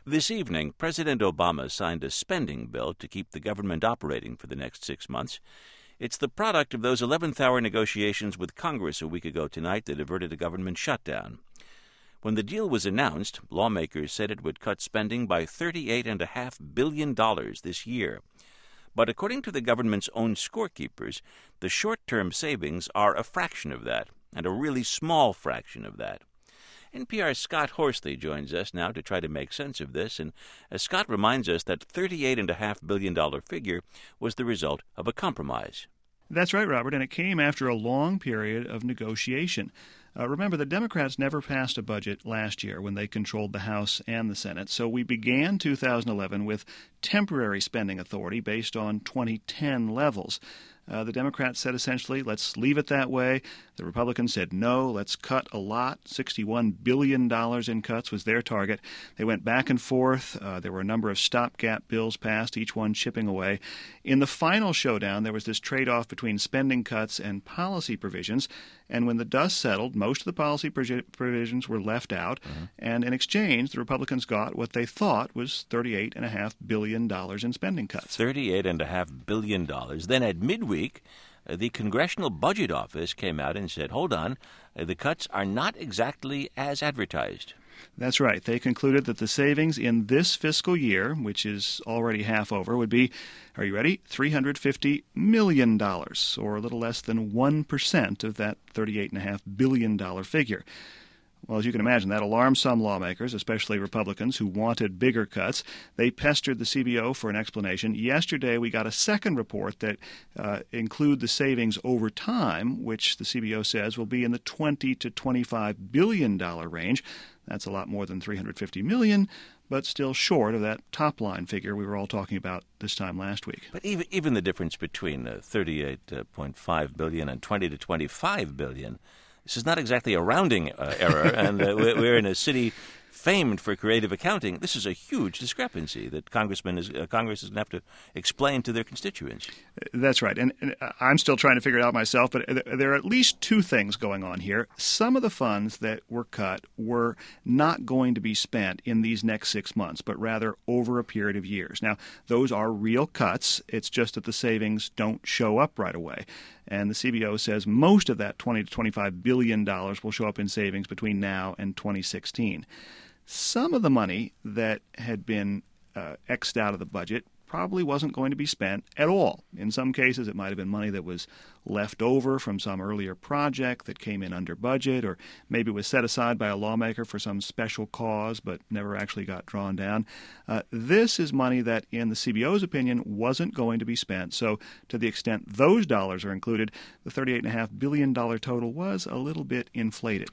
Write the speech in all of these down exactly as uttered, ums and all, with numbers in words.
This evening, President Obama signed a spending bill to keep the government operating for the next six months. It's the product of those eleventh hour negotiations with Congress a week ago tonight that averted a government shutdown. When the deal was announced, lawmakers said it would cut spending by thirty-eight point five billion dollars this year. But according to the government's own scorekeepers, the short-term savings are a fraction of that, and a really small fraction of that. N P R's Scott Horsley joins us now to try to make sense of this, and as Scott reminds us that thirty-eight point five billion dollars figure was the result of a compromise. That's right, Robert, and it came after a long period of negotiation. Uh, remember, the Democrats never passed a budget last year when they controlled the House and the Senate, so we began two thousand eleven with temporary spending authority based on twenty ten levels. Uh, the Democrats said essentially, let's leave it that way. The Republicans said, no, let's cut a lot. sixty-one billion dollars in cuts was their target. They went back and forth. Uh, there were a number of stopgap bills passed, each one chipping away. In the final showdown, there was this trade-off between spending cuts and policy provisions. And when the dust settled, most of the policy provisions were left out. Mm-hmm. And in exchange, the Republicans got what they thought was thirty-eight point five billion dollars in spending cuts. thirty-eight point five billion dollars. Then at midweek, uh, the Congressional Budget Office came out and said, hold on, uh, the cuts are not exactly as advertised. That's right. They concluded that the savings in this fiscal year, which is already half over, would be, are you ready, three hundred fifty million dollars, or a little less than one percent of that thirty-eight point five billion dollars figure. Well, as you can imagine, that alarmed some lawmakers, especially Republicans, who wanted bigger cuts. They pestered the C B O for an explanation. Yesterday, we got a second report that uh, include the savings over time, which the C B O says will be in the twenty to twenty-five billion dollars range. That's a lot more than three hundred fifty million dollars, but still short of that top-line figure we were all talking about this time last week. But even even the difference between uh, thirty-eight point five billion dollars and twenty to twenty-five billion dollars, this is not exactly a rounding uh, error, and uh, we're in a city famed for creative accounting. This is a huge discrepancy that Congressman is, uh, Congress is going to have to explain to their constituents. That's right, and, and I'm still trying to figure it out myself, but there are at least two things going on here. Some of the funds that were cut were not going to be spent in these next six months, but rather over a period of years. Now, those are real cuts. It's just that the savings don't show up right away. And the C B O says most of that twenty to twenty-five billion dollars will show up in savings between now and twenty sixteen. Some of the money that had been uh, X'd out of the budget probably wasn't going to be spent at all. In some cases, it might have been money that was left over from some earlier project that came in under budget, or maybe was set aside by a lawmaker for some special cause but never actually got drawn down. Uh, this is money that, in the C B O's opinion, wasn't going to be spent. So to the extent those dollars are included, the thirty-eight point five billion dollars total was a little bit inflated.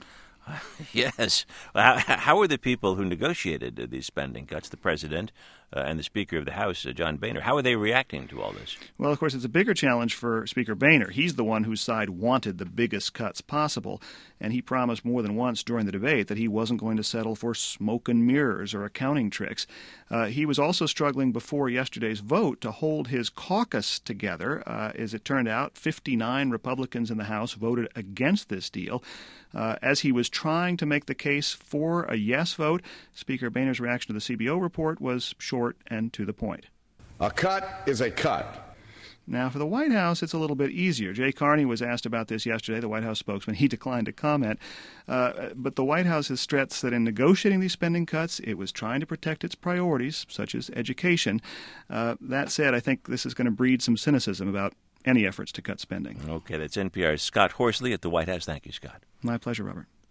Yes. Well, how, how are the people who negotiated uh, these spending cuts, the President uh, and the Speaker of the House, uh, John Boehner, how are they reacting to all this? Well, of course, it's a bigger challenge for Speaker Boehner. He's the one whose side wanted the biggest cuts possible, and he promised more than once during the debate that he wasn't going to settle for smoke and mirrors or accounting tricks. Uh, he was also struggling before yesterday's vote to hold his caucus together. Uh, as it turned out, fifty-nine Republicans in the House voted against this deal. Uh, as he was trying to make the case for a yes vote, Speaker Boehner's reaction to the C B O report was short and to the point. A cut is a cut. Now, for the White House, it's a little bit easier. Jay Carney was asked about this yesterday, the White House spokesman. He declined to comment. Uh, but the White House has stressed that in negotiating these spending cuts, it was trying to protect its priorities, such as education. Uh, that said, I think this is going to breed some cynicism about any efforts to cut spending. Okay, that's N P R's Scott Horsley at the White House. Thank you, Scott. My pleasure, Robert.